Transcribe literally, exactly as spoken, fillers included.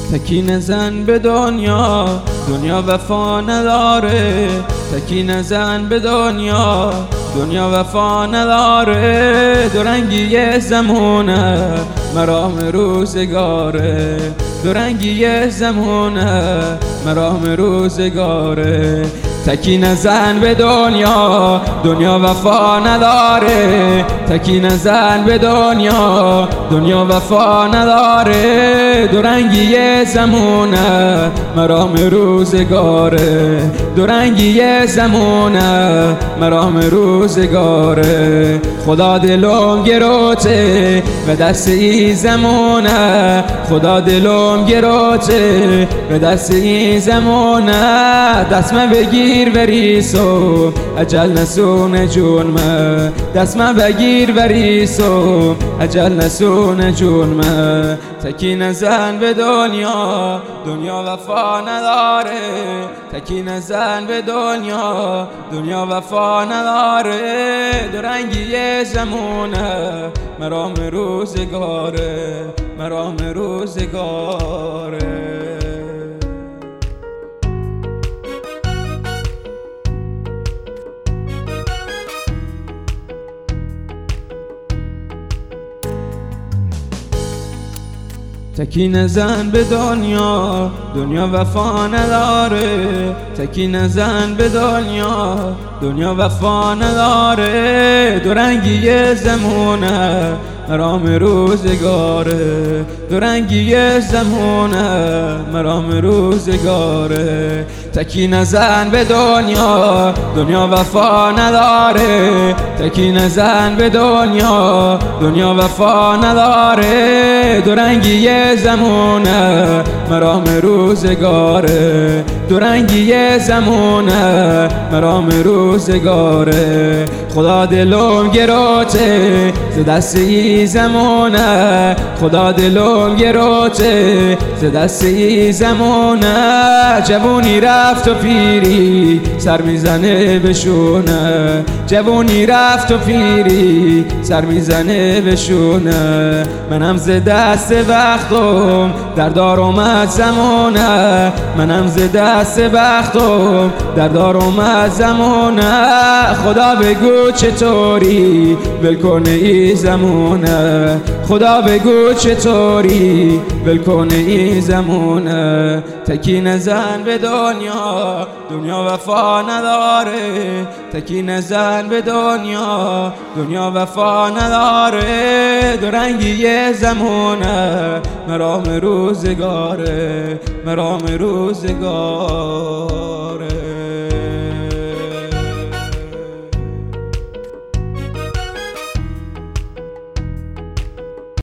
تکی نزن به دنیا، دنیا وفا نداره. تکی نزن به دنیا، دنیا وفا نداره. دورنگی زمونه مرام روزگاره، دورنگی زمونه مرام روزگاره. تکی نزن به دنیا، دنیا وفا نداره. تکی نزن به دنیا، دنیا وفا نداره. دورنگی زمونه مرام روزگاره، دورنگی زمونه مرام روزگاره. خدا دلم گروته و دست ای زمونه، خدا دلم گروته و دست ای زمونه. دست من بگیر وریسو اجل نسون جونمه، دست من بگیر وریسو اجل نسون جونمه. تکی نزن به دنیا، دنیا وفا نداره. تکی نزن به دنیا، دنیا وفا نداره. دورنگی زمونه مرام روزگاره، مرام روزگاره. تکی نزن به دنیا، دنیا وفا نداره. تکی نزن به دنیا، دنیا وفا نداره. دورنگی زمونه مرام روزگاره، دورنگی زمونه مرام روزگاره. تکی نزن به دنیا، دنیا وفا نداره. تکی نزن به دنیا، دنیا وفا نداره. دورنگی زمونه مرام روزگاره، دورنگی زمونه مرام روزگاره. خدا دلم گروته ز دست ای زمونه، خدا دلم گروته ز دست ای زمونه. جوونی رفت و پیری سر میزنه بشونه، جوونی رفت و پیری سر میزنه بشونه. منم ز دست وقتم در دار اومد زمونه، منم ز دست وقتم در دار اومد زمونه. خدا بگو چطوری ول کنه ای زمونه، خدا بگو چطوری ول کنه ای زمونه. تکی نزن به دنیا، دنیا وفا نداره. تکی نزن به دنیا، دنیا وفا نداره. دورنگی زمونه مرام روزگاره، مرام روزگار.